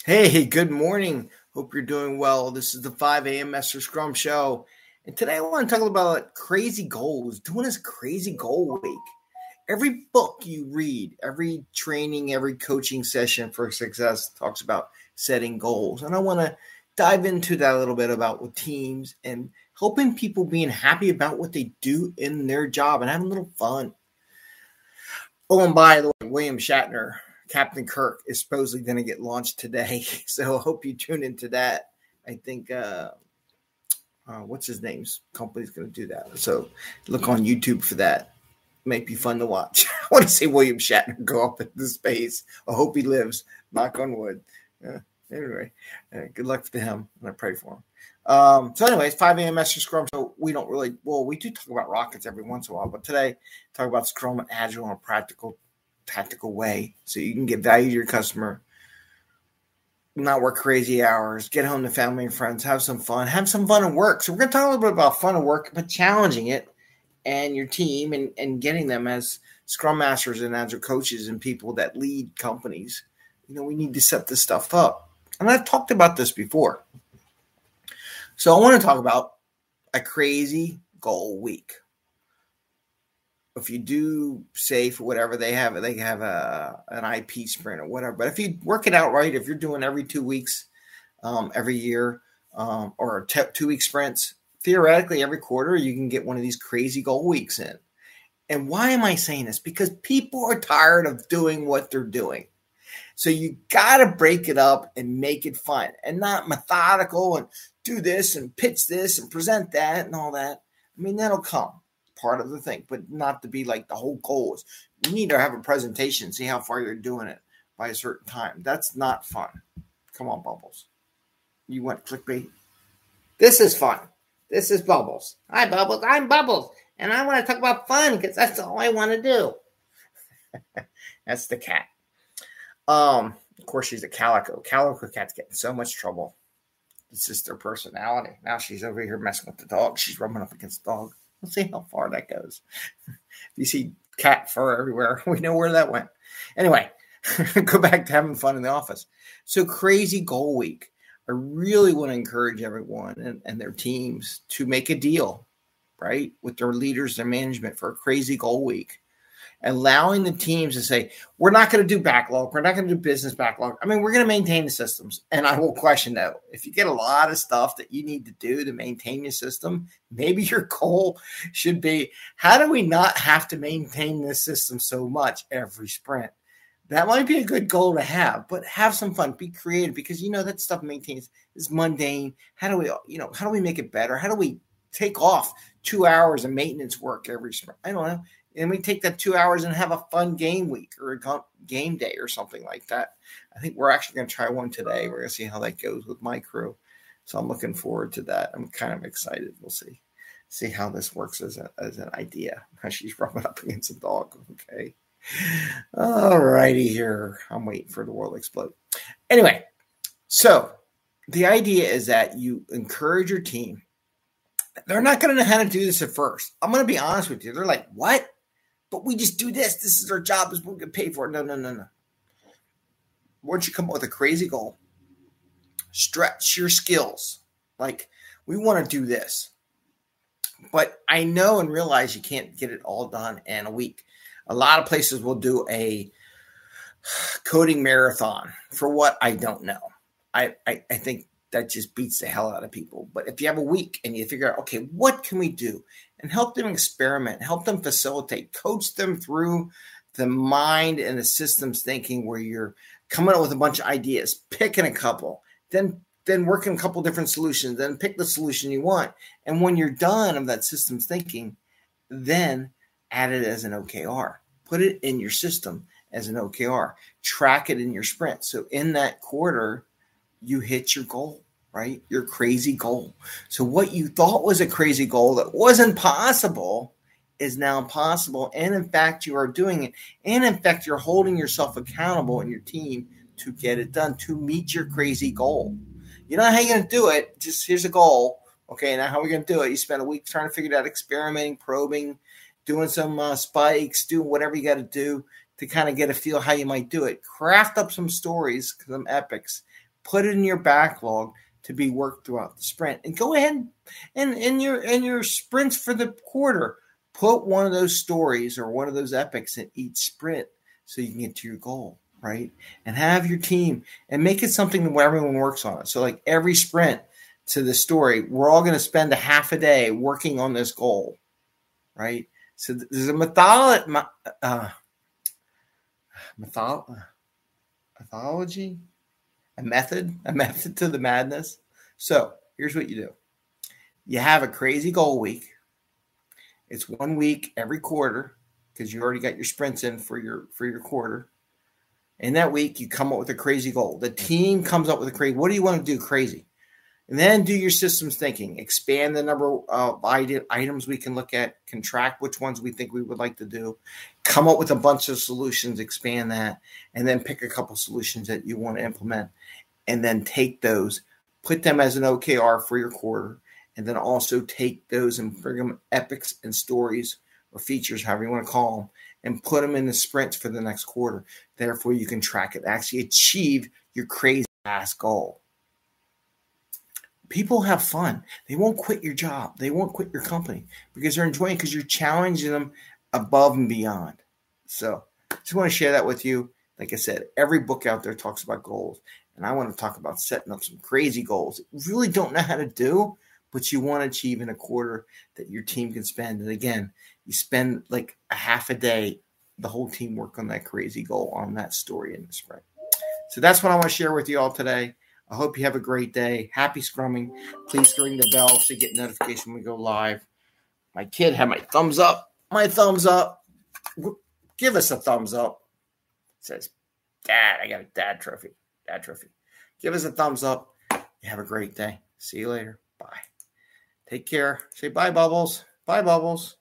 Hey, good morning. Hope you're doing well. This is the 5 a.m. Master Scrum Show. And today I want to talk about crazy goals, doing this crazy goal week. Every book you read, every training, every coaching session for success talks about setting goals. And I want to dive into that a little bit about with teams and helping people being happy about what they do in their job and having a little fun. Oh, and by the way, William Shatner, Captain Kirk, is supposedly going to get launched today. So I hope you tune into that. I think, what's his name's company's going to do that. So look on YouTube for that. Might be fun to watch. I want to see William Shatner go up into space. I hope he lives. Knock on wood. Anyway, good luck to him. And I pray for him. So anyways, 5 a.m. Master Scrum. So we don't really, we do talk about rockets every once in a while, but today talk about Scrum and Agile in a practical, tactical way. So you can get value to your customer, not work crazy hours, get home to family and friends, have some fun at work. So we're going to talk a little bit about fun at work, but challenging it and your team and getting them as Scrum Masters and Agile coaches and people that lead companies. We need to set this stuff up. And I've talked about this before. So I want to talk about a crazy goal week. If you do, say, for whatever they have an IP sprint or whatever. But if you work it out right, if you're doing every 2 weeks, every year, or 2-week sprints, theoretically every quarter you can get one of these crazy goal weeks in. And why am I saying this? Because people are tired of doing what they're doing. So you got to break it up and make it fun and not methodical and do this and pitch this and present that and all that. I mean, that'll come part of the thing, but not to be like the whole goal is you need to have a presentation, see how far you're doing it by a certain time. That's not fun. Come on, Bubbles. You want clickbait? This is fun. This is Bubbles. Hi, Bubbles. I'm Bubbles. And I want to talk about fun because that's all I want to do. That's the cat. Of course, she's a calico. Calico cats get in so much trouble. It's just their personality. Now she's over here messing with the dog. She's rubbing up against the dog. We'll see how far that goes. If you see cat fur everywhere, we know where that went. Anyway, go back to having fun in the office. So crazy goal week. I really want to encourage everyone and their teams to make a deal, right, with their leaders, their management for a crazy goal week. Allowing the teams to say, we're not going to do backlog. We're not going to do business backlog. I mean, we're going to maintain the systems. And I will question that. If you get a lot of stuff that you need to do to maintain your system, maybe your goal should be, how do we not have to maintain this system so much every sprint? That might be a good goal to have, but have some fun, be creative because, that stuff maintains is mundane. How do we make it better? How do we take off 2 hours of maintenance work every sprint? I don't know. And we take that 2 hours and have a fun game week or a game day or something like that. I think we're actually going to try one today. We're going to see how that goes with my crew. So I'm looking forward to that. I'm kind of excited. We'll see how this works as an idea. How she's rubbing up against a dog. Okay. All righty here. I'm waiting for the world to explode. Anyway, so the idea is that you encourage your team. They're not going to know how to do this at first. I'm going to be honest with you. They're like, what? But we just do this. This is our job. Is we're going to pay for it. No. Once you come up with a crazy goal, stretch your skills. Like, we want to do this. But I know and realize you can't get it all done in a week. A lot of places will do a coding marathon. For what, I don't know. I think that just beats the hell out of people. But if you have a week and you figure out, okay, what can we do? And help them experiment, help them facilitate, coach them through the mind and the systems thinking where you're coming up with a bunch of ideas, picking a couple, then working a couple different solutions, then pick the solution you want. And when you're done of that systems thinking, then add it as an OKR. Put it in your system as an OKR. Track it in your sprint. So in that quarter, you hit your goal, right? Your crazy goal. So what you thought was a crazy goal that wasn't possible is now possible. And in fact, you are doing it. And in fact, you're holding yourself accountable and your team to get it done, to meet your crazy goal. You know how you're going to do it. Just here's a goal. Okay, now how are we going to do it? You spend a week trying to figure it out, experimenting, probing, doing some spikes, doing whatever you got to do to kind of get a feel how you might do it. Craft up some stories, some epics. put it in your backlog to be worked throughout the sprint. And go ahead and in your sprints for the quarter, put one of those stories or one of those epics in each sprint so you can get to your goal, right? And have your team and make it something where everyone works on it. So like every sprint to the story, we're all going to spend a half a day working on this goal, right? So there's a mythology, a method to the madness. So here's what you do. You have a crazy goal week. It's 1 week every quarter because you already got your sprints in for your quarter. In that week, you come up with a crazy goal. The team comes up with a crazy. What do you want to do crazy? And then do your systems thinking. Expand the number of items we can look at. Contract which ones we think we would like to do. Come up with a bunch of solutions. Expand that. And then pick a couple solutions that you want to implement. And then take those. Put them as an OKR for your quarter. And then also take those and bring them epics and stories or features, however you want to call them, and put them in the sprints for the next quarter. Therefore, you can track it. Actually achieve your crazy ass goal. People have fun. They won't quit your job. They won't quit your company because they're enjoying it because you're challenging them above and beyond. So just want to share that with you. Like I said, every book out there talks about goals. And I want to talk about setting up some crazy goals that you really don't know how to do, but you want to achieve in a quarter that your team can spend. And again, you spend like a half a day, the whole team work on that crazy goal on that story in the sprint. So that's what I want to share with you all today. I hope you have a great day. Happy scrumming. Please ring the bell so you get notification when we go live. My kid had my thumbs up. My thumbs up. Give us a thumbs up. It says, Dad, I got a dad trophy. Dad trophy. Give us a thumbs up. You have a great day. See you later. Bye. Take care. Say bye, Bubbles. Bye, Bubbles.